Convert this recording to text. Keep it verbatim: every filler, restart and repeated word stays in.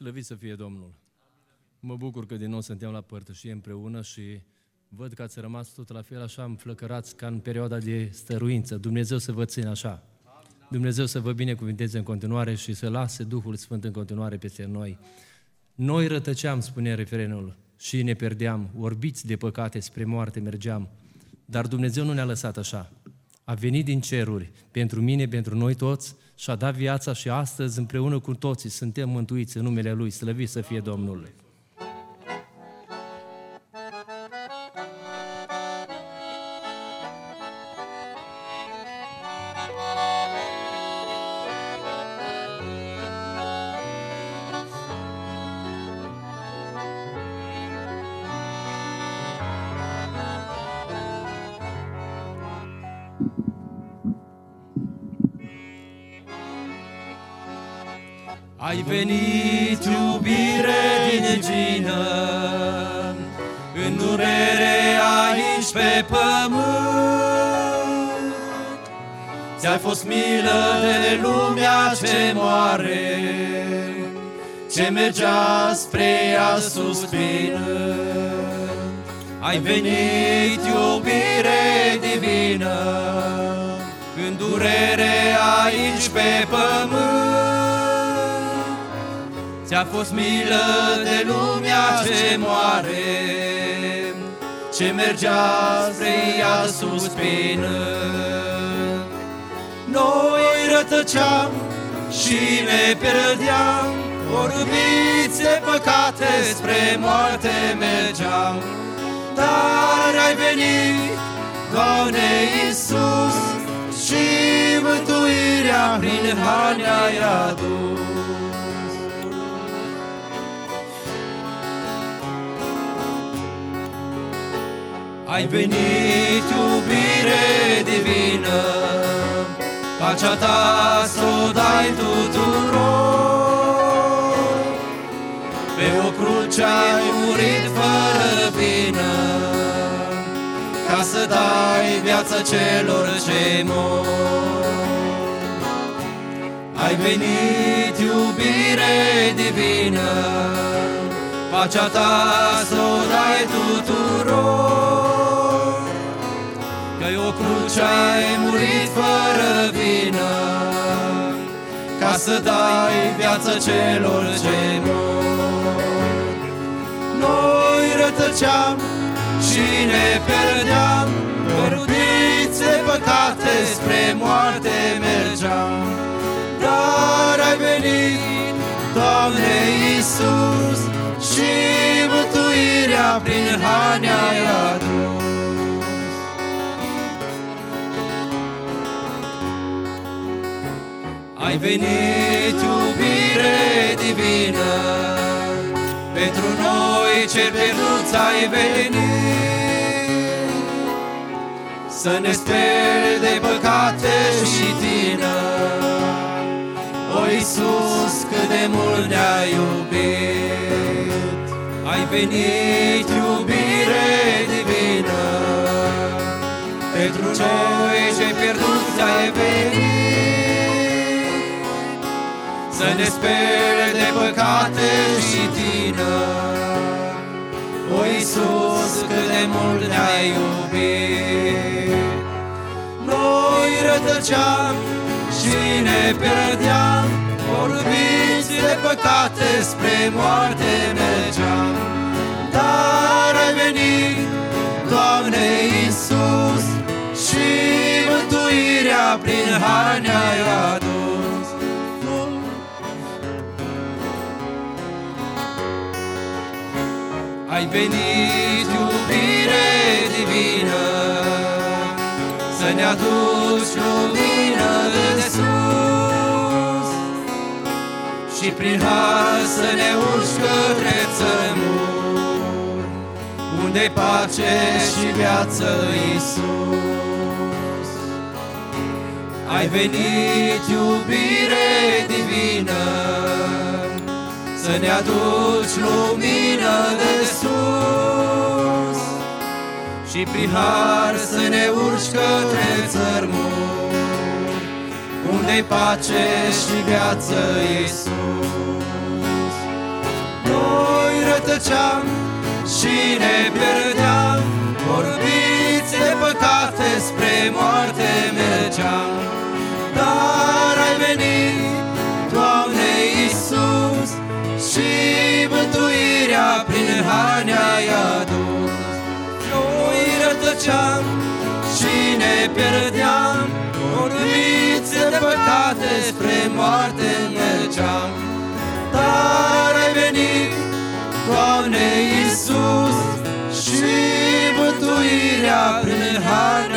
Slăvit să fie Domnul! Mă bucur că din nou suntem la părtășie împreună și văd că ați rămas tot la fel așa înflăcărați ca în perioada de stăruință. Dumnezeu să vă țină așa. Dumnezeu să vă binecuvinteze în continuare și să lase Duhul Sfânt în continuare peste noi. Noi rătăceam, spune refrenul, și ne pierdeam, orbiți de păcate spre moarte mergeam. Dar Dumnezeu nu ne-a lăsat așa. A venit din ceruri pentru mine, pentru noi toți și a dat viața și astăzi împreună cu toții suntem mântuiți în numele Lui. Slăvit să fie Domnul! Ai venit, iubire din gină, în durere aici pe pământ. Ți-ai fost milă de lumea ce moare, ce mergea spre ea suspinând. Ai venit, iubire divină, în durere aici pe pământ. Ți-a fost milă de lumea ce moare, ce mergea spre ea suspinând. Noi rătăceam și ne pierdeam, orbiți de păcate spre moarte mergeam. Dar ai venit, Doamne Iisus, și mântuirea prin har ne-ai adus. Ai venit, iubire divină, pacea ta s-o dai tuturor. Pe o cruce ai murit fără vină, ca să dai viață celor ce mor. Ai venit, iubire divină, pacea ta s-o dai tuturor. Că-i o cruce ai murit fără vină, ca să dai viață celor ce mor. Noi rătăceam și ne pierdeam, orbiți de păcate spre moarte mergeam. Dar ai venit, Doamne Iisus, și mântuirea prin har ne-ai adus. Ai venit, iubire divină, pentru noi ce pierduți ai venit, să ne speri de păcate și tină. O, Iisus, cât de mult ne-ai iubit. Ai venit, iubire divină, pentru noi ce pierduți ai venit, să ne speri de păcate și tină. O, Iisus, cât de mult ne-ai iubit. Noi rătăceam și ne pierdeam, orbiți de păcate spre moarte mergeam. Dar ai venit, Doamne Iisus, și mântuirea prin har ne-ai adus. Ai venit, iubire divină, să ne aduci lumină de sus și prin har să ne urci către țărmuri, unde-i pace și viață, Iisus. Ai venit, iubire divină, să ne aduci lumină de sus și prin har să ne urci către țărmuri, unde-i pace și viață, Iisus. rătăceam și ne pierdeam, orbiți de păcate spre moarte mergeam. Dar ai venit, Doamne Iisus, și mântuirea prin har ne-ai adus. Noi rătăceam și ne pierdeam, orbiți de păcate spre moarte mergeam. Dar ai venit, Doamne Iisus, și mântuirea prin har